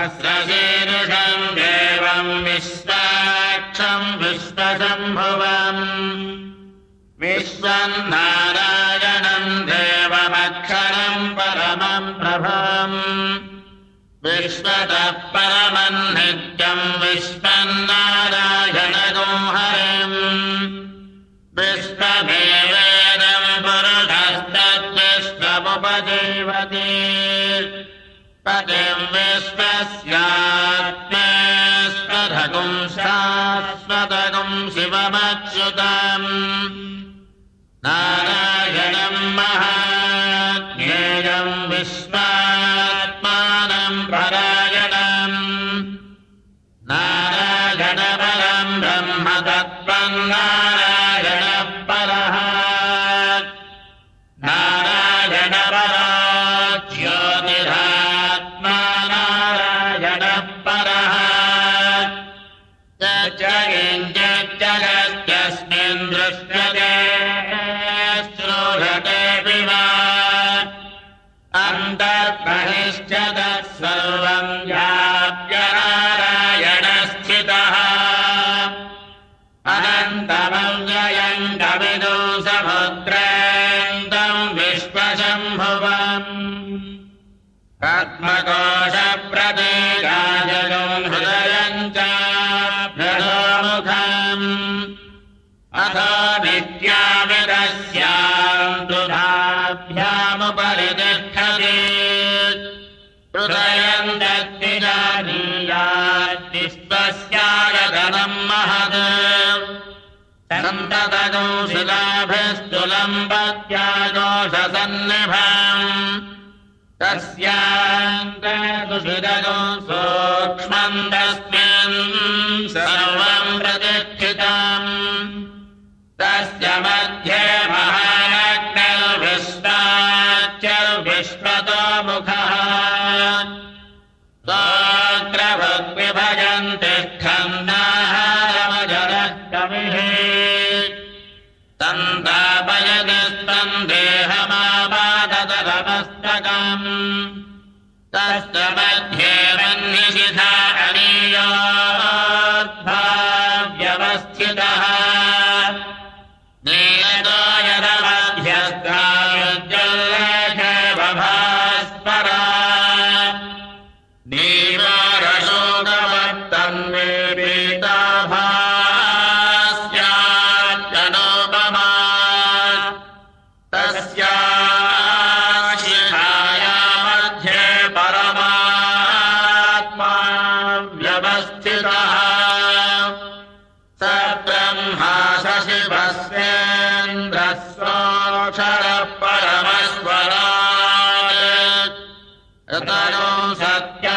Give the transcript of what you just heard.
सहस्रशीर्षम् देवम् विश्वाक्षम् विश्वशम्भुवम् विश्वम् नारायणम् देवमक्षरम् परमम् प्रभम् विश्वतः परमम् नित्यम् विश्वम् नारायणगुम् हरिम् विश्वमेवेदम् पुरुषस्तद्विश्वमुपजीवति पतिम् विश्वस्यात्मेश्वरगुम् शाश्वतगुम् शिवमच्युतम् नारायणम् महाज्ञेयम् विश्वात्मानम् परायणम् नारायणपरम् ब्रह्म तत्त्वम् नारायणः परः नारायणपरा ज्योतिरात्मा नारायणः परः जगस्यस्मिन् दृश्यते श्रूयते वा अन्तर्बहिश्च तत्सर्वम् व्याप्य नारायणस्थितः अनन्तमव्ययम् कविदो समुद्रेन्दम् विश्वशम्भुवम् आत्मकोशप्रतीकाजगम् हृदयम् च भ्रदोमुखम् अथो नित्याविदस्याम् दुधाभ्यामुपरि तिष्ठति हृदयम् दत्तिजानीयात् विश्वस्यागतनम् महत् सन्ततगो शिलाभिस्तुलम्बत्यागोषसन्निभम् तस्यान्तदुषितगो सूक्ष्मम् तस्मिन् सर्वम् प्रतिष्ठितम् तस्य मध्ये महानग्निर्विश्वाच्यर्विश्वतो मुखः स्तोत्रभुग्विभजन् तिष्ठन्नाहारमजरः कविः सन्तापयति देहमापादतमस्तकम् तस्य मध्ये वह्निशिखा अनीयोद्भाव्यवस्थितः नीलतो यदमध्यस्तायुज्जल्लेखे बभास्परा नीवारशोकवर्तन्वे पीताभास्याच्चनोपमा तस्याशिखाया मध्ये परमात्मा व्यवस्थितः स ब्रह्मा शशिभस्वेन्द्रस्वोऽक्षरः परमस्वराट् ऋतयो सत्य